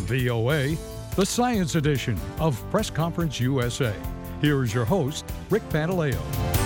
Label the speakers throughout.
Speaker 1: VOA, the Science Edition of Press Conference USA. Here is your host, Rick Pantaleo.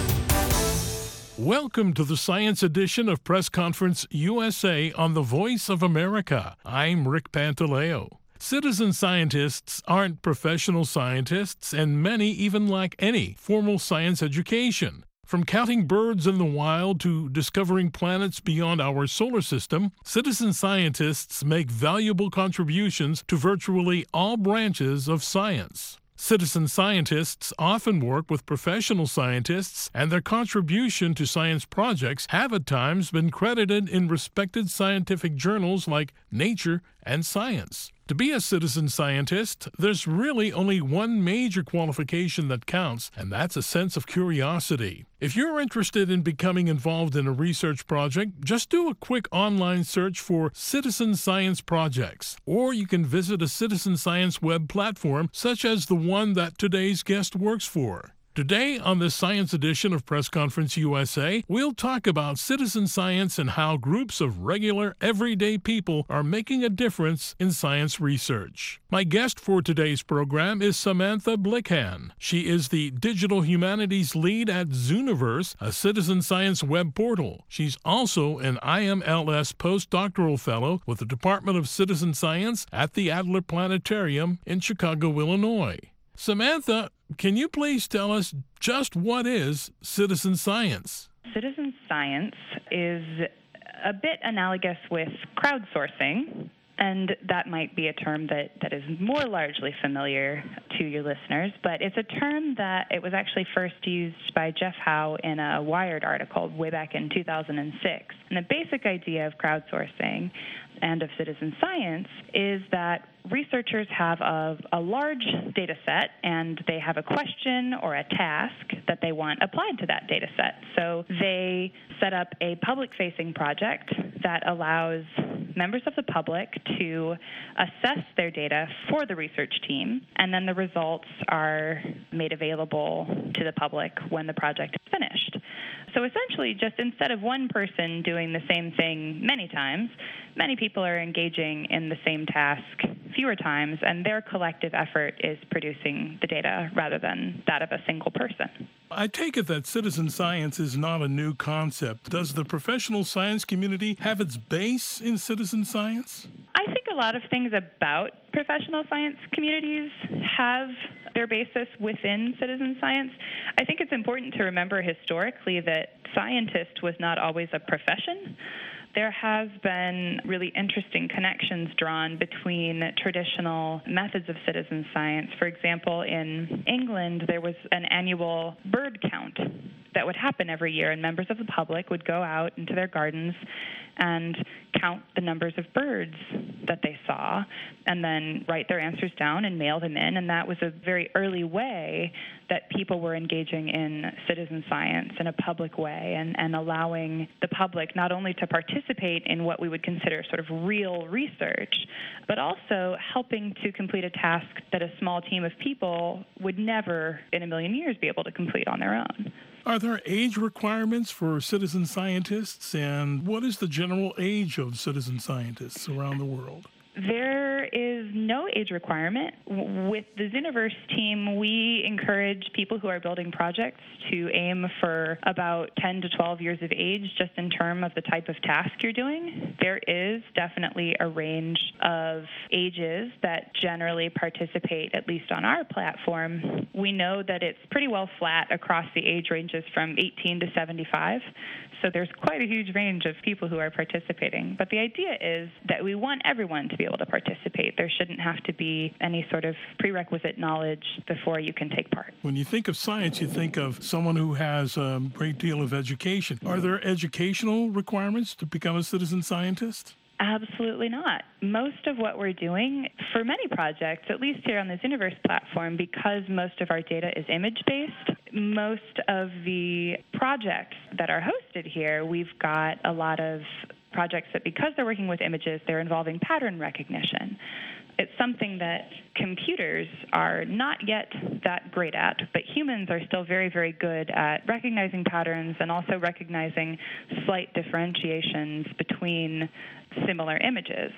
Speaker 2: Welcome to the Science Edition of Press Conference USA on the Voice of America. I'm Rick Pantaleo. Citizen scientists aren't professional scientists, and many even lack any formal science education. From counting birds in the wild to discovering planets beyond our solar system, citizen scientists make valuable contributions to virtually all branches of science. Citizen scientists often work with professional scientists, and their contribution to science projects have at times been credited in respected scientific journals like Nature and Science. To be a citizen scientist, there's really only one major qualification that counts, and that's a sense of curiosity. If you're interested in becoming involved in a research project, just do a quick online search for citizen science projects, or you can visit a citizen science web platform such as the one that today's guest works for. Today on this Science Edition of Press Conference USA, we'll talk about citizen science and how groups of regular, everyday people are making a difference in science research. My guest for today's program is Samantha Blichan. She is the Digital Humanities Lead at Zooniverse, a citizen science web portal. She's also an IMLS postdoctoral fellow with the Department of Citizen Science at the Adler Planetarium in Chicago, Illinois. Samantha, can you please tell us just what is citizen science?
Speaker 3: Citizen science is a bit analogous with crowdsourcing, and that might be a term that is more largely familiar to your listeners, but it's a term that it was actually first used by Jeff Howe in a Wired article way back in 2006. And the basic idea of crowdsourcing and of citizen science is that researchers have a large data set, and they have a question or a task that they want applied to that data set. So they set up a public-facing project that allows members of the public to assess their data for the research team, and then the results are made available to the public when the project is finished. So essentially, just instead of one person doing the same thing many times, many people are engaging in the same task fewer times, and their collective effort is producing the data rather than that of a single person.
Speaker 2: I take it that citizen science is not a new concept. Does the professional science community have its base in citizen science?
Speaker 3: I think a lot of things about professional science communities have their basis within citizen science. I think it's important to remember historically that scientist was not always a profession. There have been really interesting connections drawn between traditional methods of citizen science. For example, in England, there was an annual bird count that would happen every year, and members of the public would go out into their gardens and count the numbers of birds that they saw, and then write their answers down and mail them in. And that was a very early way that people were engaging in citizen science in a public way, and allowing the public not only to participate in what we would consider sort of real research, but also helping to complete a task that a small team of people would never in a million years be able to complete on their own.
Speaker 2: Are there age requirements for citizen scientists, and what is the general age of citizen scientists around the world?
Speaker 3: There is no age requirement. With the Zooniverse team, we encourage people who are building projects to aim for about 10 to 12 years of age, just in terms of the type of task you're doing. There is definitely a range of ages that generally participate, at least on our platform. We know that it's pretty well flat across the age ranges from 18 to 75. So there's quite a huge range of people who are participating. But the idea is that we want everyone to be able to participate. There shouldn't have to be any sort of prerequisite knowledge before you can take part.
Speaker 2: When you think of science, you think of someone who has a great deal of education. Are there educational requirements to become a citizen scientist?
Speaker 3: Absolutely not. Most of what we're doing for many projects, at least here on the Zooniverse platform, because most of our data is image-based, most of the projects that are hosted here, we've got a lot of projects that, because they're working with images, they're involving pattern recognition. It's something that computers are not yet that great at, but humans are still very, very good at recognizing patterns and also recognizing slight differentiations between similar images.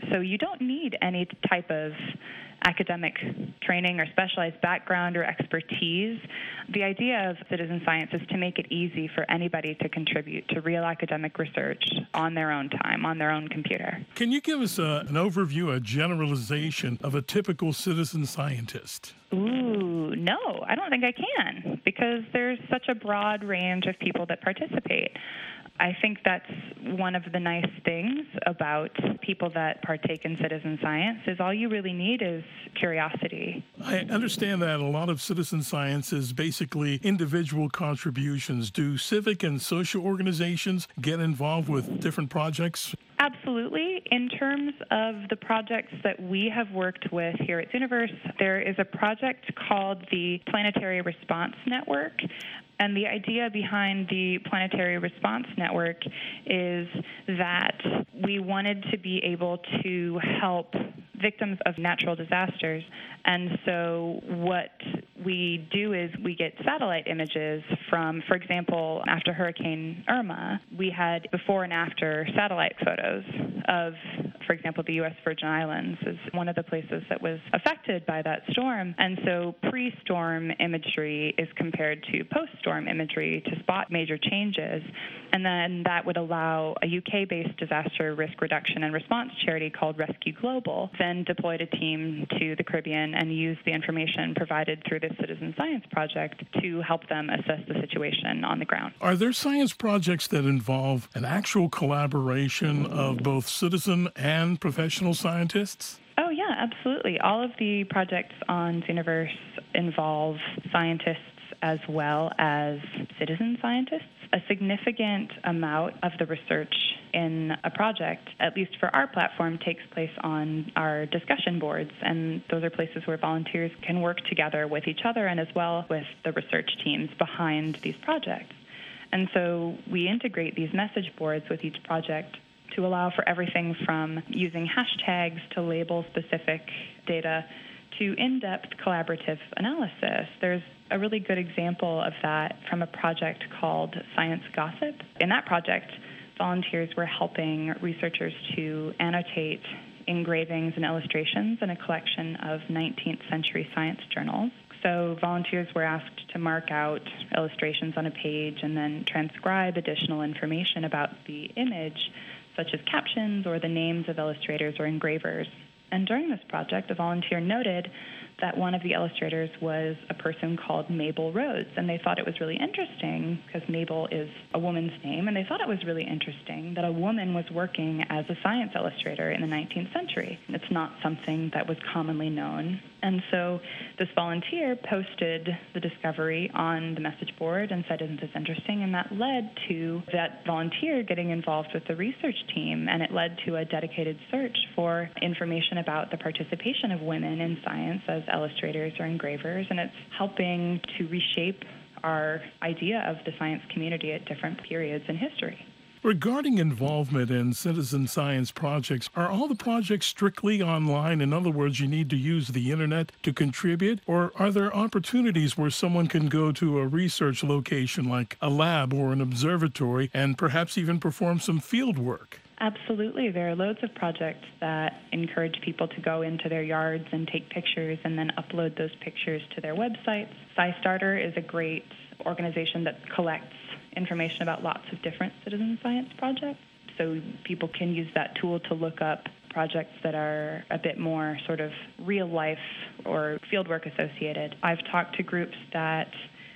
Speaker 3: So you don't need any type of academic training or specialized background or expertise. The idea of citizen science is to make it easy for anybody to contribute to real academic research on their own time, on their own computer.
Speaker 2: Can you give us an overview, a generalization of a typical citizen scientist?
Speaker 3: Ooh, no, I don't think I can, because there's such a broad range of people that participate. I think that's one of the nice things about people that partake in citizen science is all you really need is curiosity.
Speaker 2: I understand that a lot of citizen science is basically individual contributions. Do civic and social organizations get involved with different projects?
Speaker 3: Absolutely. In terms of the projects that we have worked with here at Zooniverse, there is a project called the Planetary Response Network. And the idea behind the Planetary Response Network is that we wanted to be able to help victims of natural disasters. And so what we do is we get satellite images from, for example, after Hurricane Irma, we had before and after satellite photos of, for example, the U.S. Virgin Islands is one of the places that was affected by that storm. And so pre-storm imagery is compared to post-storm imagery to spot major changes. And then that would allow a UK-based disaster risk reduction and response charity called Rescue Global then deployed a team to the Caribbean and used the information provided through this citizen science project to help them assess the situation on the ground.
Speaker 2: Are there science projects that involve an actual collaboration of both citizen and professional scientists?
Speaker 3: Oh, yeah, absolutely. All of the projects on Zooniverse involve scientists as well as citizen scientists. A significant amount of the research in a project, at least for our platform, takes place on our discussion boards, and those are places where volunteers can work together with each other and as well with the research teams behind these projects. And so we integrate these message boards with each project to allow for everything from using hashtags to label specific data to in-depth collaborative analysis. There's a really good example of that from a project called Science Gossip. In that project, volunteers were helping researchers to annotate engravings and illustrations in a collection of 19th century science journals. So volunteers were asked to mark out illustrations on a page and then transcribe additional information about the image, such as captions or the names of illustrators or engravers. And during this project, a volunteer noted that one of the illustrators was a person called Mabel Rhodes, and they thought it was really interesting because Mabel is a woman's name, and they thought it was really interesting that a woman was working as a science illustrator in the 19th century. It's not something that was commonly known. And so this volunteer posted the discovery on the message board and said, "Isn't this interesting?" And that led to that volunteer getting involved with the research team, and it led to a dedicated search for information about the participation of women in science as illustrators or engravers, and it's helping to reshape our idea of the science community at different periods in history.
Speaker 2: Regarding involvement in citizen science projects, are all the projects strictly online? In other words, you need to use the internet to contribute? Or are there opportunities where someone can go to a research location like a lab or an observatory and perhaps even perform some field work?
Speaker 3: Absolutely. There are loads of projects that encourage people to go into their yards and take pictures and then upload those pictures to their websites. SciStarter is a great organization that collects information about lots of different citizen science projects. So people can use that tool to look up projects that are a bit more sort of real life or fieldwork associated. I've talked to groups that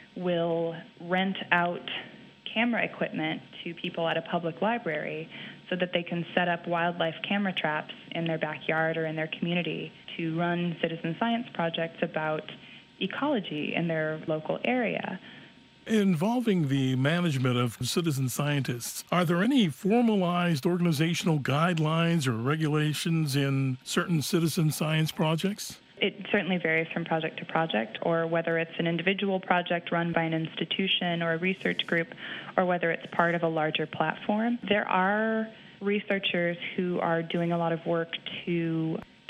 Speaker 3: will rent out camera equipment to people at a public library so that they can set up wildlife camera traps in their backyard or in their community to run citizen science projects about ecology in their local area.
Speaker 2: Involving the management of citizen scientists, are there any formalized organizational guidelines or regulations in certain citizen science projects?
Speaker 3: It certainly varies from project to project, or whether it's an individual project run by an institution or a research group, or whether it's part of a larger platform. There are researchers who are doing a lot of work to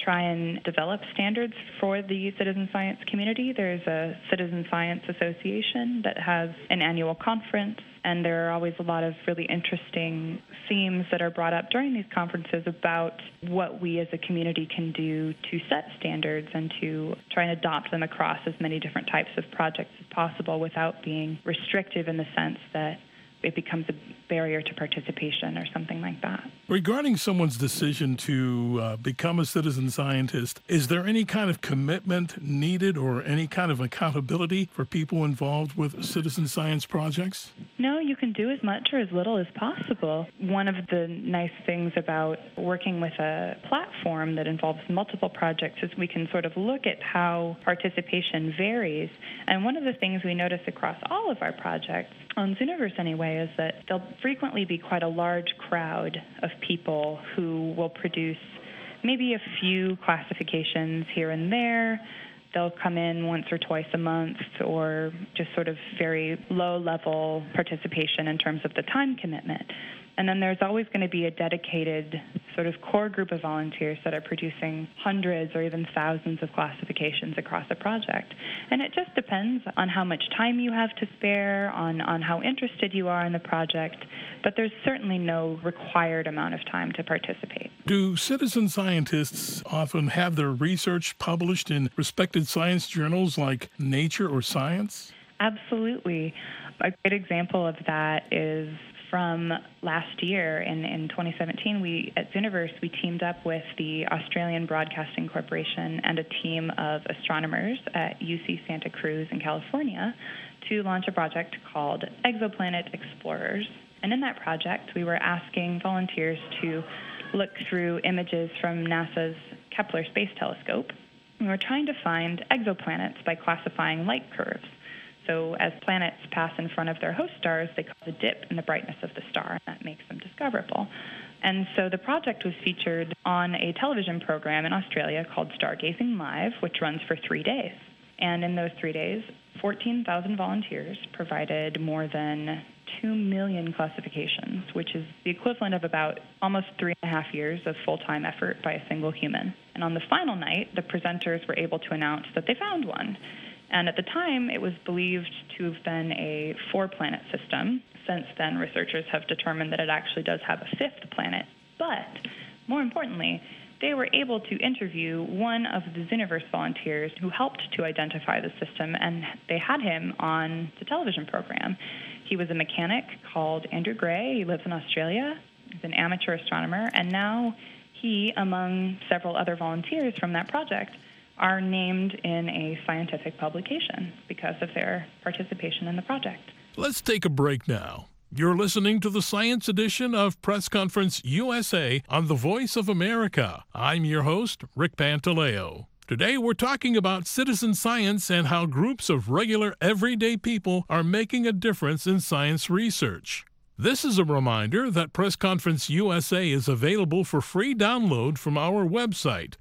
Speaker 3: try and develop standards for the citizen science community. There's a Citizen Science Association that has an annual conference, and there are always a lot of really interesting themes that are brought up during these conferences about what we as a community can do to set standards and to try and adopt them across as many different types of projects as possible without being restrictive in the sense that it becomes a barrier to participation or something like that.
Speaker 2: Regarding someone's decision to become a citizen scientist, is there any kind of commitment needed or any kind of accountability for people involved with citizen science projects?
Speaker 3: No, you can do as much or as little as possible. One of the nice things about working with a platform that involves multiple projects is we can sort of look at how participation varies. And one of the things we notice across all of our projects, on Zooniverse anyway, is that there'll frequently be quite a large crowd of people who will produce maybe a few classifications here and there. They'll come in once or twice a month, or just sort of very low-level participation in terms of the time commitment. And then there's always going to be a dedicated sort of core group of volunteers that are producing hundreds or even thousands of classifications across a project. And it just depends on how much time you have to spare, on how interested you are in the project, but there's certainly no required amount of time to participate.
Speaker 2: Do citizen scientists often have their research published in respected science journals like Nature or Science?
Speaker 3: Absolutely. A great example of that is from last year in 2017, we at Zooniverse, we teamed up with the Australian Broadcasting Corporation and a team of astronomers at UC Santa Cruz in California to launch a project called Exoplanet Explorers. And in that project, we were asking volunteers to look through images from NASA's Kepler Space Telescope. We were trying to find exoplanets by classifying light curves. So as planets pass in front of their host stars, they cause a dip in the brightness of the star, and that makes them discoverable. And so the project was featured on a television program in Australia called Stargazing Live, which runs for 3 days. And in those 3 days, 14,000 volunteers provided more than 2 million classifications, which is the equivalent of about almost 3.5 years of full-time effort by a single human. And on the final night, the presenters were able to announce that they found one. And at the time, it was believed to have been a 4-planet system. Since then, researchers have determined that it actually does have a 5th planet. But more importantly, they were able to interview one of the Zooniverse volunteers who helped to identify the system, and they had him on the television program. He was a mechanic called Andrew Gray. He lives in Australia. He's an amateur astronomer, and now he, among several other volunteers from that project, are named in a scientific publication because of their participation in the project.
Speaker 2: Let's take a break now. You're listening to the Science Edition of Press Conference USA on the Voice of America. I'm your host, Rick Pantaleo. Today we're talking about citizen science and how groups of regular, everyday people are making a difference in science research. This is a reminder that Press Conference USA is available for free download from our website,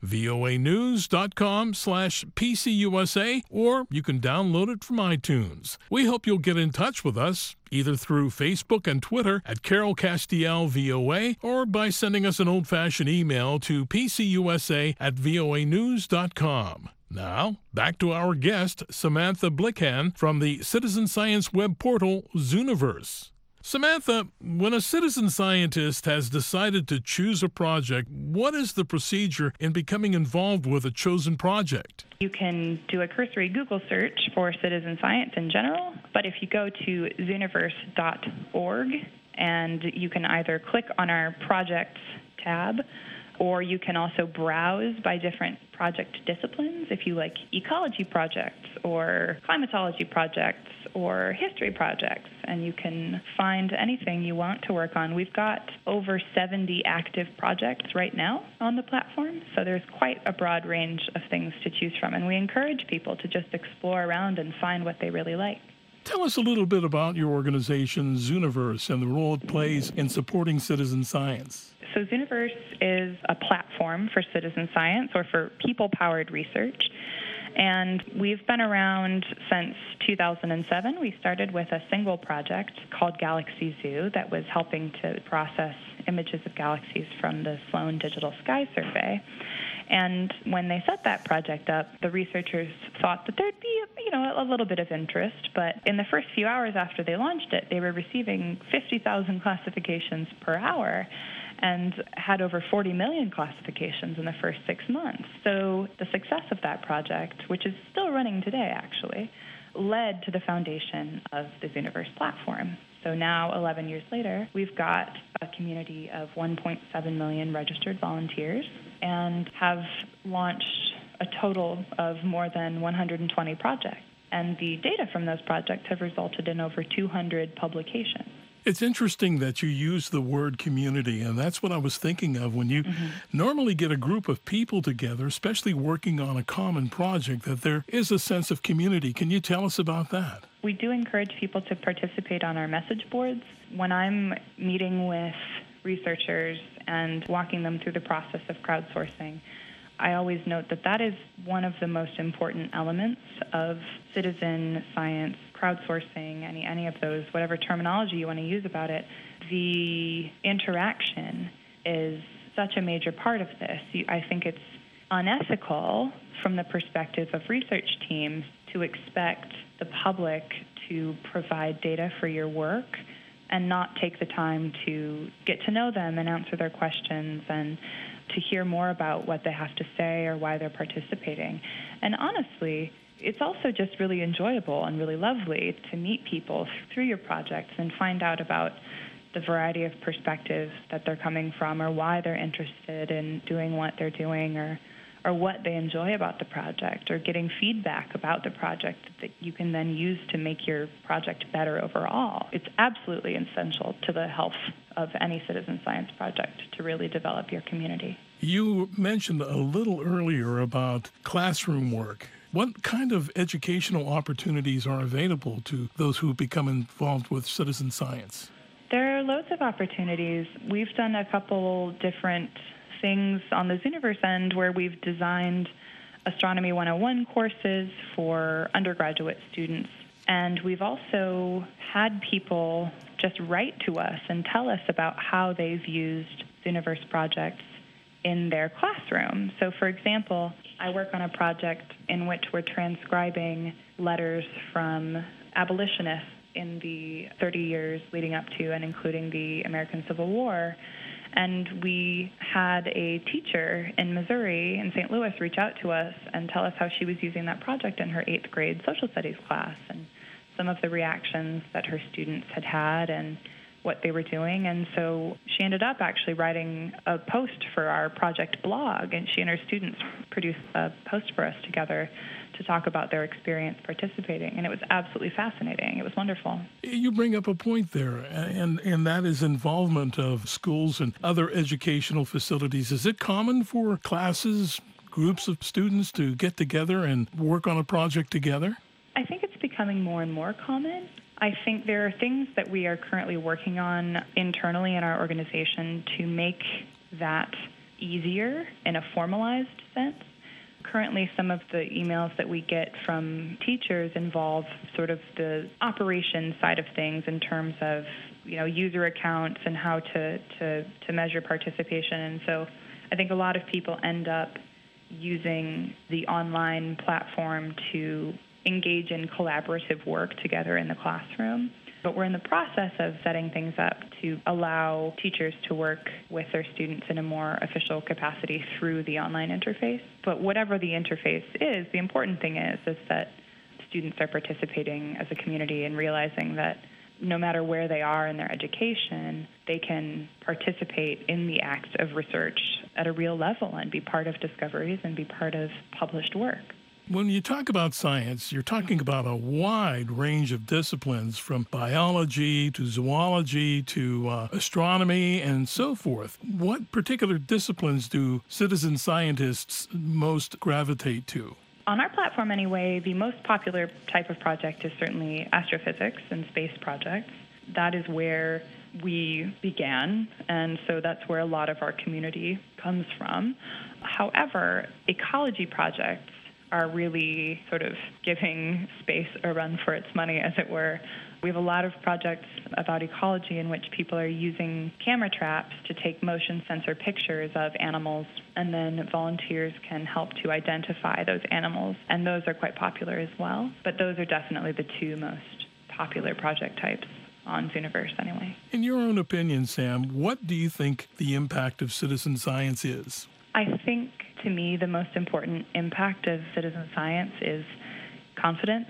Speaker 2: voanews.com/PCUSA, or you can download it from iTunes. We hope you'll get in touch with us, either through Facebook and Twitter at Carol Castiel VOA, or by sending us an old-fashioned email to pcusa@voanews.com. Now, back to our guest, Samantha Blichan from the citizen science web portal Zooniverse. Samantha, when a citizen scientist has decided to choose a project, what is the procedure in becoming involved with a chosen project?
Speaker 3: You can do a cursory Google search for citizen science in general, but if you go to zooniverse.org, and you can either click on our projects tab, or you can also browse by different project disciplines if you like ecology projects or climatology projects or history projects, and you can find anything you want to work on. We've got over 70 active projects right now on the platform, so there's quite a broad range of things to choose from, and we encourage people to just explore around and find what they really like.
Speaker 2: Tell us a little bit about your organization, Zooniverse, and the role it plays in supporting citizen science.
Speaker 3: So Zooniverse is a platform for citizen science or for people-powered research. And we've been around since 2007. We started with a single project called Galaxy Zoo that was helping to process images of galaxies from the Sloan Digital Sky Survey. And when they set that project up, the researchers thought that there'd be, a little bit of interest. But in the first few hours after they launched it, they were receiving 50,000 classifications per hour and had over 40 million classifications in the first 6 months. So the success of that project, which is still running today actually, led to the foundation of the Zooniverse platform. So now, 11 years later, we've got a community of 1.7 million registered volunteers and have launched a total of more than 120 projects. And the data from those projects have resulted in over 200 publications.
Speaker 2: It's interesting that you use the word community, and that's what I was thinking of when you normally get a group of people together, especially working on a common project, that there is a sense of community. Can you tell us about that?
Speaker 3: We do encourage people to participate on our message boards. When I'm meeting with researchers and walking them through the process of crowdsourcing, I always note that that is one of the most important elements of citizen science, crowdsourcing, any of those, whatever terminology you want to use about it. The interaction is such a major part of this. I think it's unethical from the perspective of research teams to expect the public to provide data for your work and not take the time to get to know them and answer their questions and to hear more about what they have to say or why they're participating. And honestly, it's also just really enjoyable and really lovely to meet people through your projects and find out about the variety of perspectives that they're coming from or why they're interested in doing what they're doing or what they enjoy about the project or getting feedback about the project that you can then use to make your project better overall. It's absolutely essential to the health of any citizen science project to really develop your community.
Speaker 2: You mentioned a little earlier about classroom work. What kind of educational opportunities are available to those who become involved with citizen science?
Speaker 3: There are loads of opportunities. We've done a couple different things on the Zooniverse end where we've designed Astronomy 101 courses for undergraduate students. And we've also had people just write to us and tell us about how they've used Zooniverse projects in their classroom. So, for example, I work on a project in which we're transcribing letters from abolitionists in the 30 years leading up to and including the American Civil War. And we had a teacher in Missouri, in St. Louis, reach out to us and tell us how she was using that project in her 8th grade social studies class and some of the reactions that her students had had and what they were doing. And so she ended up actually writing a post for our project blog, and she and her students produced a post for us together to talk about their experience participating, and it was absolutely fascinating. It was wonderful.
Speaker 2: You bring up a point there, and that is involvement of schools and other educational facilities. Is it common for classes, groups of students to get together and work on a project together?
Speaker 3: I think it's becoming more and more common. I think there are things that we are currently working on internally in our organization to make that easier in a formalized sense. Currently, some of the emails that we get from teachers involve sort of the operation side of things in terms of, user accounts and how to measure participation. And so I think a lot of people end up using the online platform to engage in collaborative work together in the classroom. But we're in the process of setting things up to allow teachers to work with their students in a more official capacity through the online interface. But whatever the interface is, the important thing is that students are participating as a community and realizing that no matter where they are in their education, they can participate in the act of research at a real level and be part of discoveries and be part of published work.
Speaker 2: When you talk about science, you're talking about a wide range of disciplines, from biology to zoology to astronomy and so forth. What particular disciplines do citizen scientists most gravitate to?
Speaker 3: On our platform anyway, the most popular type of project is certainly astrophysics and space projects. That is where we began, and so that's where a lot of our community comes from. However, ecology projects are really sort of giving space a run for its money, as it were. We have a lot of projects about ecology in which people are using camera traps to take motion sensor pictures of animals, and then volunteers can help to identify those animals, and those are quite popular as well. But those are definitely the two most popular project types on Zooniverse anyway.
Speaker 2: In your own opinion, Sam, what do you think the impact of citizen science is?
Speaker 3: I think, to me, the most important impact of citizen science is confidence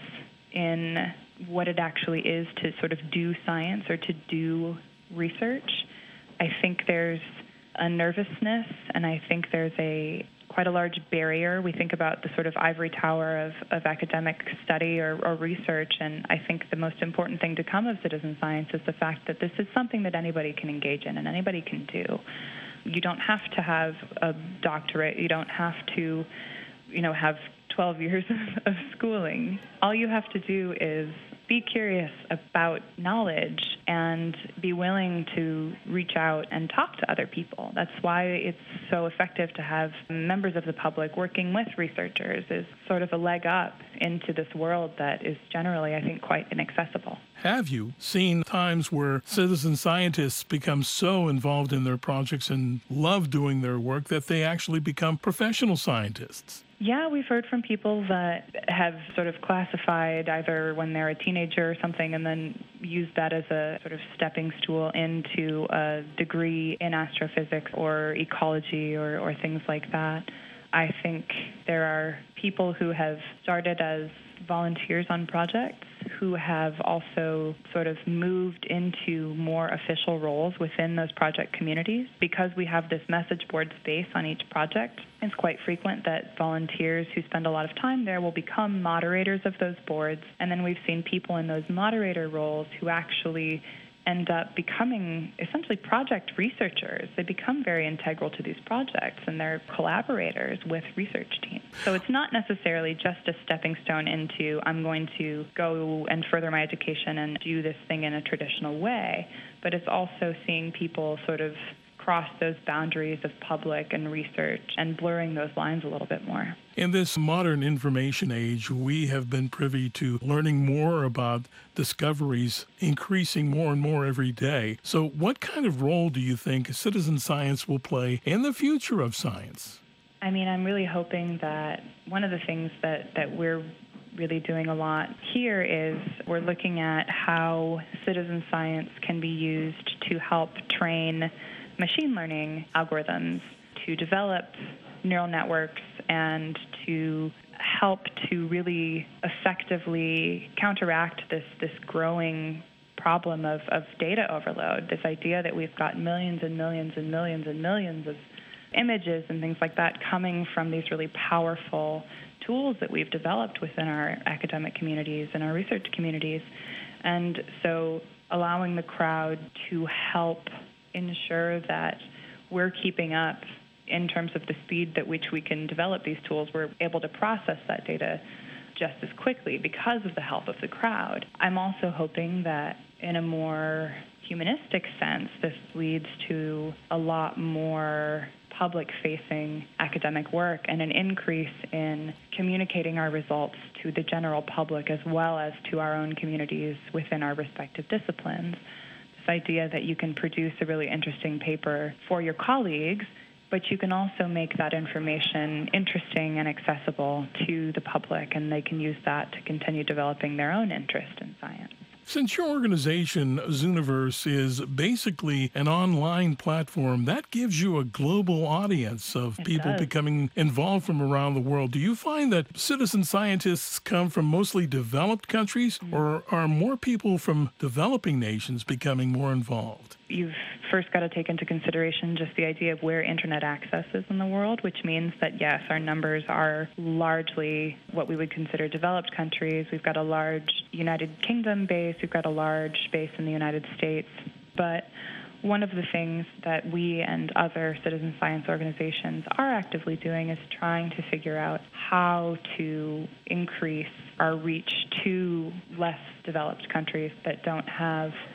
Speaker 3: in what it actually is to sort of do science or to do research. I think there's a nervousness, and I think there's quite a large barrier. We think about the sort of ivory tower of academic study or research, and I think the most important thing to come of citizen science is the fact that this is something that anybody can engage in and anybody can do. You don't have to have a doctorate. You don't have to, have 12 years of schooling. All you have to do is be curious about knowledge and be willing to reach out and talk to other people. That's why it's so effective to have members of the public working with researchers, is sort of a leg up into this world that is generally, I think, quite inaccessible.
Speaker 2: Have you seen times where citizen scientists become so involved in their projects and love doing their work that they actually become professional scientists?
Speaker 3: Yeah, we've heard from people that have sort of classified either when they're a teenager or something and then used that as a sort of stepping stool into a degree in astrophysics or ecology or things like that. I think there are people who have started as volunteers on projects who have also sort of moved into more official roles within those project communities. Because we have this message board space on each project, it's quite frequent that volunteers who spend a lot of time there will become moderators of those boards. And then we've seen people in those moderator roles who actually end up becoming essentially project researchers. They become very integral to these projects, and they're collaborators with research teams. So it's not necessarily just a stepping stone into, I'm going to go and further my education and do this thing in a traditional way, but it's also seeing people sort of cross those boundaries of public and research and blurring those lines a little bit more.
Speaker 2: In this modern information age, we have been privy to learning more about discoveries increasing more and more every day. So what kind of role do you think citizen science will play in the future of science?
Speaker 3: I mean, I'm really hoping that one of the things that we're really doing a lot here is we're looking at how citizen science can be used to help train machine learning algorithms, to develop neural networks, and to help to really effectively counteract this growing problem of data overload, this idea that we've got millions and millions and millions and millions of images and things like that coming from these really powerful tools that we've developed within our academic communities and our research communities. And so allowing the crowd to help ensure that we're keeping up in terms of the speed at which we can develop these tools. We're able to process that data just as quickly because of the help of the crowd. I'm also hoping that in a more humanistic sense, this leads to a lot more public-facing academic work and an increase in communicating our results to the general public as well as to our own communities within our respective disciplines. This idea that you can produce a really interesting paper for your colleagues, but you can also make that information interesting and accessible to the public, and they can use that to continue developing their own interest in science.
Speaker 2: Since your organization, Zooniverse, is basically an online platform, that gives you a global audience of people becoming involved from around the world. Do you find that citizen scientists come from mostly developed countries, or are more people from developing nations becoming more involved?
Speaker 3: You've first got to take into consideration just the idea of where internet access is in the world, which means that, yes, our numbers are largely what we would consider developed countries. We've got a large United Kingdom base. We've got a large base in the United States. But one of the things that we and other citizen science organizations are actively doing is trying to figure out how to increase our reach to less developed countries that don't have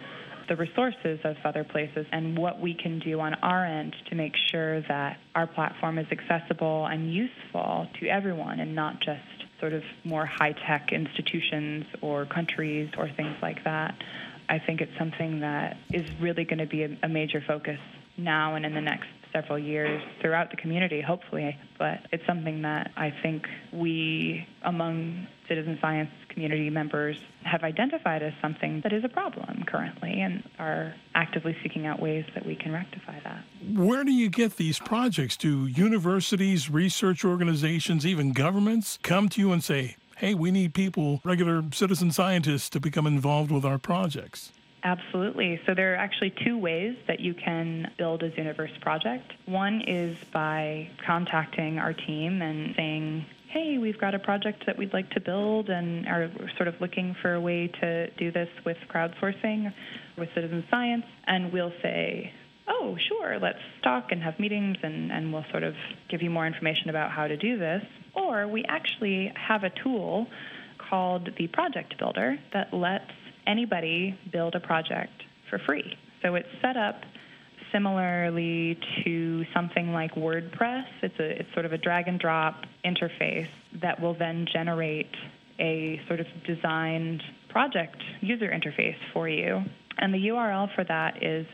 Speaker 3: the resources of other places and what we can do on our end to make sure that our platform is accessible and useful to everyone and not just sort of more high-tech institutions or countries or things like that. I think it's something that is really going to be a major focus now and in the next several years throughout the community, hopefully. But it's something that I think we, among citizen science community members, have identified as something that is a problem currently and are actively seeking out ways that we can rectify that.
Speaker 2: Where do you get these projects? Do universities, research organizations, even governments come to you and say, hey, we need people, regular citizen scientists, to become involved with our projects?
Speaker 3: Absolutely. So there are actually two ways that you can build a Zooniverse project. One is by contacting our team and saying, hey, we've got a project that we'd like to build and are sort of looking for a way to do this with crowdsourcing, with citizen science. And we'll say, oh, sure, let's talk and have meetings and we'll sort of give you more information about how to do this. Or we actually have a tool called the Project Builder that lets anybody build a project for free. So it's set up similarly to something like WordPress. It's sort of a drag and drop interface that will then generate a sort of designed project user interface for you. And the URL for that is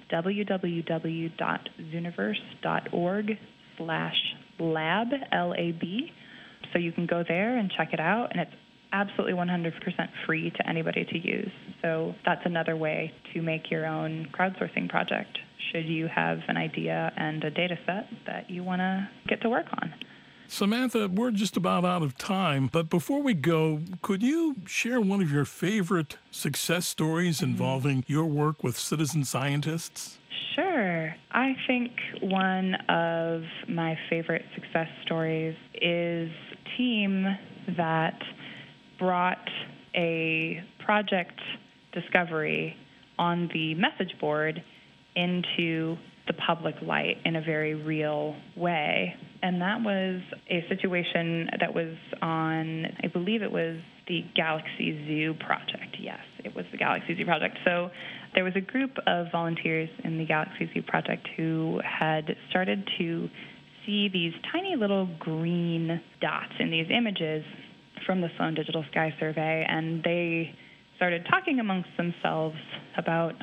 Speaker 3: www.zooniverse.org/lab, L-A-B. So you can go there and check it out, and it's absolutely 100% free to anybody to use. So that's another way to make your own crowdsourcing project, should you have an idea and a data set that you want to get to work on.
Speaker 2: Samantha, we're just about out of time, but before we go, could you share one of your favorite success stories involving your work with citizen scientists?
Speaker 3: Sure. I think one of my favorite success stories is a team that brought a project discovery on the message board into the public light in a very real way. And that was a situation that was on, I believe it was the Galaxy Zoo project. Yes, it was the Galaxy Zoo project. So there was a group of volunteers in the Galaxy Zoo project who had started to see these tiny little green dots in these images from the Sloan Digital Sky Survey, and they started talking amongst themselves about,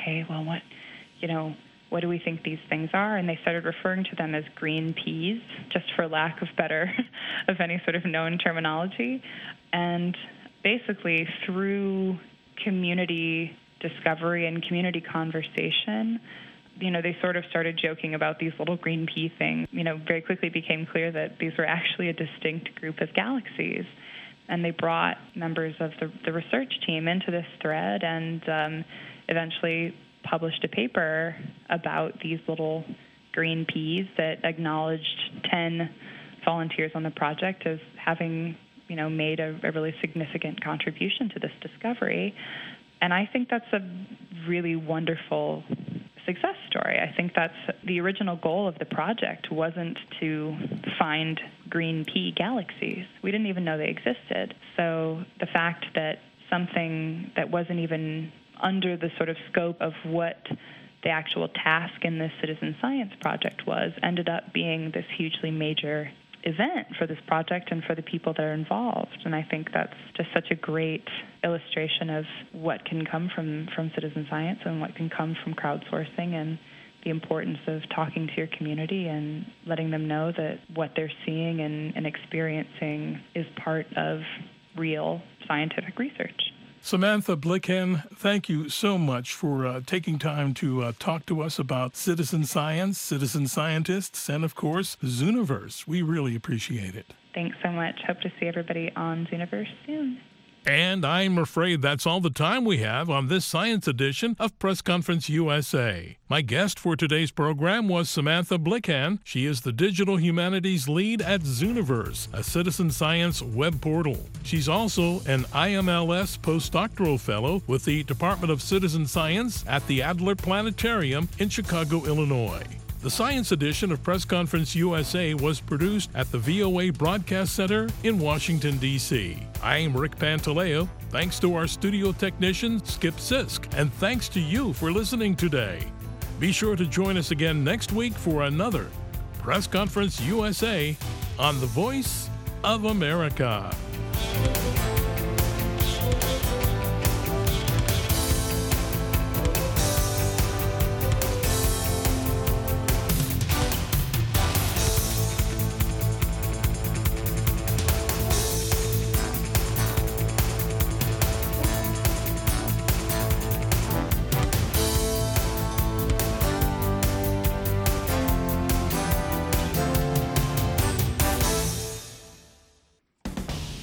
Speaker 3: what do we think these things are? And they started referring to them as green peas, just for lack of better of any sort of known terminology. And basically, through community discovery and community conversation, they sort of started joking about these little green pea things. Very quickly became clear that these were actually a distinct group of galaxies. And they brought members of the research team into this thread and eventually published a paper about these little green peas that acknowledged 10 volunteers on the project as having, made a really significant contribution to this discovery. And I think that's a really wonderful success story. I think that's the original goal of the project wasn't to find green pea galaxies. We didn't even know they existed. So the fact that something that wasn't even under the sort of scope of what the actual task in this citizen science project was ended up being this hugely major event for this project and for the people that are involved. And I think that's just such a great illustration of what can come from citizen science and what can come from crowdsourcing and the importance of talking to your community and letting them know that what they're seeing and experiencing is part of real scientific research.
Speaker 2: Samantha Blickhan, thank you so much for taking time to talk to us about citizen science, citizen scientists, and, of course, Zooniverse. We really appreciate it.
Speaker 3: Thanks so much. Hope to see everybody on Zooniverse soon.
Speaker 2: And I'm afraid that's all the time we have on this science edition of Press Conference USA. My guest for today's program was Samantha Blickhan. She is the Digital Humanities Lead at Zooniverse, a citizen science web portal. She's also an IMLS postdoctoral fellow with the Department of Citizen Science at the Adler Planetarium in Chicago, Illinois. The Science Edition of Press Conference USA was produced at the VOA Broadcast Center in Washington, D.C. I'm Rick Pantaleo. Thanks to our studio technician, Skip Sisk, and thanks to you for listening today. Be sure to join us again next week for another Press Conference USA on the Voice of America.